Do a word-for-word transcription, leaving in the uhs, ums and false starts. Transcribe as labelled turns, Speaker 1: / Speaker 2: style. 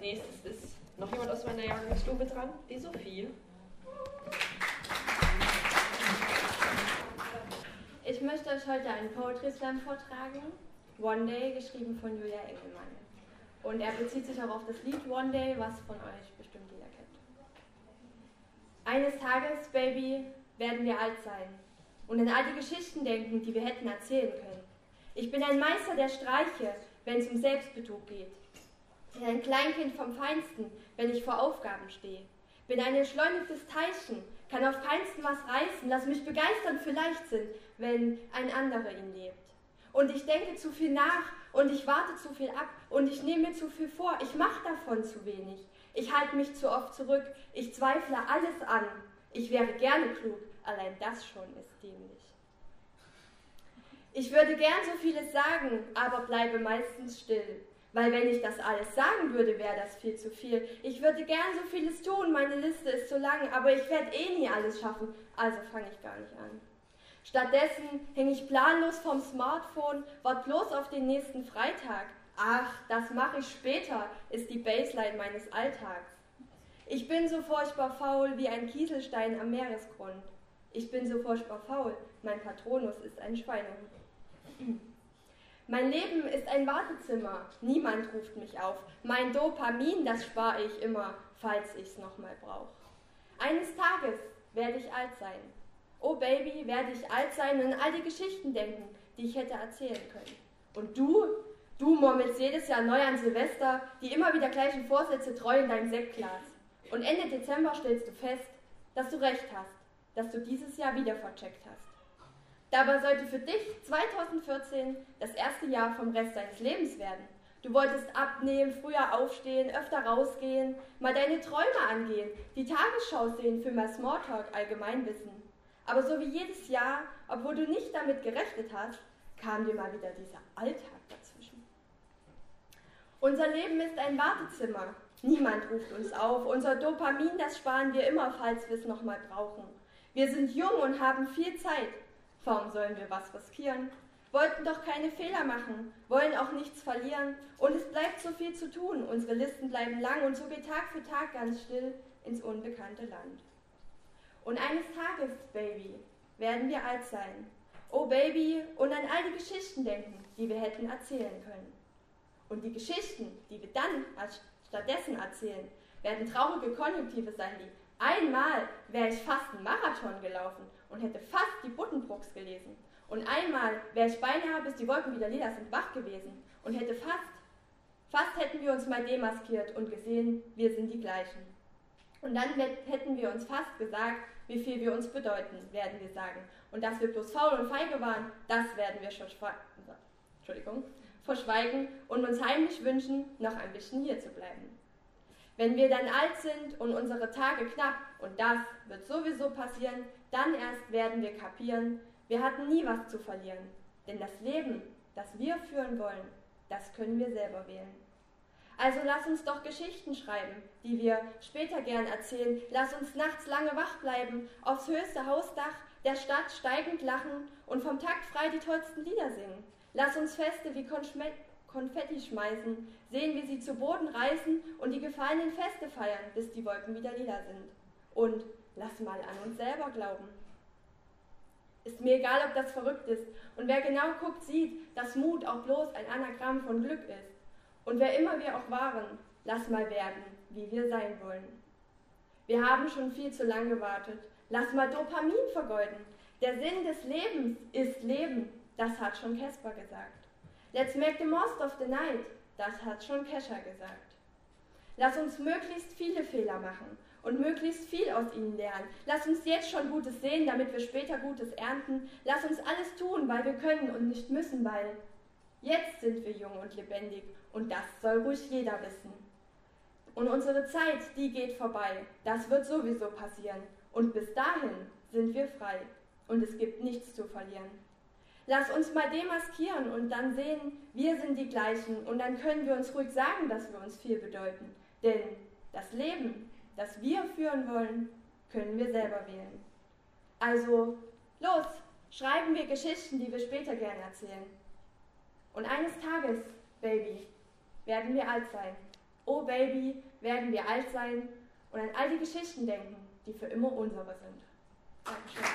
Speaker 1: nächstes ist noch jemand aus meiner Jahrgangsstufe dran, die Sophie.
Speaker 2: Ich möchte euch heute einen Poetry Slam vortragen, One Day, geschrieben von Julia Engelmann. Und er bezieht sich auch auf das Lied One Day, was von euch bestimmt jeder kennt. Eines Tages, Baby, werden wir alt sein und an all die Geschichten denken, die wir hätten erzählen können. Ich bin ein Meister der Streiche, wenn es um Selbstbetrug geht. Bin ein Kleinkind vom Feinsten, wenn ich vor Aufgaben stehe. Bin ein entschleunigtes Teilchen, kann auf keinsten was reißen, lass mich begeistern für Leichtsinn, wenn ein anderer ihn lebt. Und ich denke zu viel nach und ich warte zu viel ab und ich nehme mir zu viel vor, ich mache davon zu wenig. Ich halte mich zu oft zurück, ich zweifle alles an. Ich wäre gerne klug, allein das schon ist dämlich. Ich würde gern so vieles sagen, aber bleibe meistens still. Weil wenn ich das alles sagen würde, wäre das viel zu viel. Ich würde gern so vieles tun, meine Liste ist so lang, aber ich werde eh nie alles schaffen, also fange ich gar nicht an. Stattdessen hänge ich planlos vom Smartphone, wart bloß auf den nächsten Freitag. Ach, das mache ich später, ist die Baseline meines Alltags. Ich bin so furchtbar faul wie ein Kieselstein am Meeresgrund. Ich bin so furchtbar faul, mein Patronus ist ein Schweinehund. Mein Leben ist ein Wartezimmer, niemand ruft mich auf. Mein Dopamin, das spare ich immer, falls ich's nochmal brauche. Eines Tages werde ich alt sein. Oh Baby, werde ich alt sein und an all die Geschichten denken, die ich hätte erzählen können. Und du, du murmelst jedes Jahr neu an Silvester die immer wieder gleichen Vorsätze treu in deinem Sektglas. Und Ende Dezember stellst du fest, dass du recht hast, dass du dieses Jahr wieder vercheckt hast. Dabei sollte für dich zweitausendvierzehn das erste Jahr vom Rest deines Lebens werden. Du wolltest abnehmen, früher aufstehen, öfter rausgehen, mal deine Träume angehen, die Tagesschau sehen für mehr Smalltalk, Allgemeinwissen. Aber so wie jedes Jahr, obwohl du nicht damit gerechnet hast, kam dir mal wieder dieser Alltag dazwischen. Unser Leben ist ein Wartezimmer. Niemand ruft uns auf. Unser Dopamin, das sparen wir immer, falls wir es nochmal brauchen. Wir sind jung und haben viel Zeit. Warum sollen wir was riskieren? Wollten doch keine Fehler machen, wollen auch nichts verlieren. Und es bleibt so viel zu tun. Unsere Listen bleiben lang und so geht Tag für Tag ganz still ins unbekannte Land. Und eines Tages, Baby, werden wir alt sein. Oh Baby, und an all die Geschichten denken, die wir hätten erzählen können. Und die Geschichten, die wir dann stattdessen erzählen, werden traurige Konjunktive sein, wie einmal wäre ich fast einen Marathon gelaufen und hätte fast die Buddenbrooks gelesen. Und einmal wäre ich beinahe, bis die Wolken wieder lila sind, wach gewesen und hätte fast, fast hätten wir uns mal demaskiert und gesehen, wir sind die Gleichen. Und dann hätten wir uns fast gesagt, wie viel wir uns bedeuten, werden wir sagen. Und dass wir bloß faul und feige waren, das werden wir schon Entschuldigung, verschweigen und uns heimlich wünschen, noch ein bisschen hier zu bleiben. Wenn wir dann alt sind und unsere Tage knapp, und das wird sowieso passieren, dann erst werden wir kapieren, wir hatten nie was zu verlieren. Denn das Leben, das wir führen wollen, das können wir selber wählen. Also lass uns doch Geschichten schreiben, die wir später gern erzählen. Lass uns nachts lange wach bleiben, aufs höchste Hausdach der Stadt steigend lachen und vom Takt frei die tollsten Lieder singen. Lass uns Feste wie Konfetti schmeißen, sehen, wie sie zu Boden reißen und die gefallenen Feste feiern, bis die Wolken wieder lila sind. Und lass mal an uns selber glauben. Ist mir egal, ob das verrückt ist. Und wer genau guckt, sieht, dass Mut auch bloß ein Anagramm von Glück ist. Und wer immer wir auch waren, lass mal werden, wie wir sein wollen. Wir haben schon viel zu lang gewartet. Lass mal Dopamin vergeuden. Der Sinn des Lebens ist Leben, das hat schon Casper gesagt. Let's make the most of the night, das hat schon Kesha gesagt. Lass uns möglichst viele Fehler machen und möglichst viel aus ihnen lernen. Lass uns jetzt schon Gutes sehen, damit wir später Gutes ernten. Lass uns alles tun, weil wir können und nicht müssen, weil jetzt sind wir jung und lebendig und das soll ruhig jeder wissen. Und unsere Zeit, die geht vorbei, das wird sowieso passieren. Und bis dahin sind wir frei und es gibt nichts zu verlieren. Lass uns mal demaskieren und dann sehen, wir sind die Gleichen und dann können wir uns ruhig sagen, dass wir uns viel bedeuten. Denn das Leben, das wir führen wollen, können wir selber wählen. Also, los, schreiben wir Geschichten, die wir später gerne erzählen. Und eines Tages, Baby, werden wir alt sein. Oh Baby, werden wir alt sein und an all die Geschichten denken, die für immer unsere sind. Dankeschön.